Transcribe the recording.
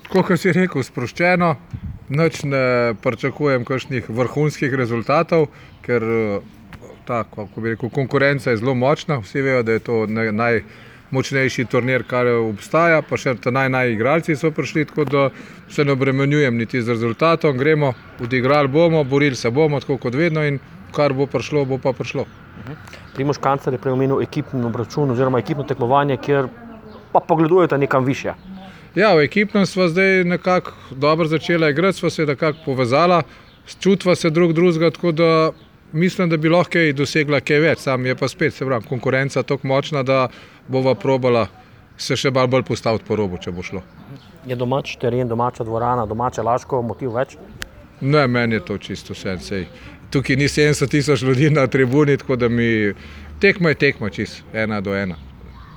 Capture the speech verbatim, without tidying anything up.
Tako, kot si rekel, sproščeno, nič ne pričakujem kakšnih vrhunskih rezultatov, ker ta, kako bi rekel, konkurenca je zelo močna. Vsi vejo, da je to najmočnejši turnir, kar obstaja, pa še naj naj igralci so prišli, tako da se ne obremenjujem niti z rezultatom. Gremo, odigrali bomo, borili se bomo, tako kot vedno, in kar bo prišlo, bo pa prišlo. Primož Kancler je prej omenil ekipni obračun oziroma ekipno tekmovanje, kjer pa pogledujete nekam višje. Ja, v ekipnem sva zdaj nekako dobro začela igrati, sva se nekako povezala, čutva se drug drugega, tako da mislim, da bi lahko kaj dosegla kaj več. Sam je pa spet, se pravim, konkurenca tako močna, da bova probala se še malo bolj postaviti po robu, če bo šlo. Je domač teren, domača dvorana, domače Laško motiv več? Ne, meni je to čisto vse. Sej. Tukaj ni sedemdeset tisoč ljudi na tribuni, tako da mi tekma je tekma čisto, ena do ena.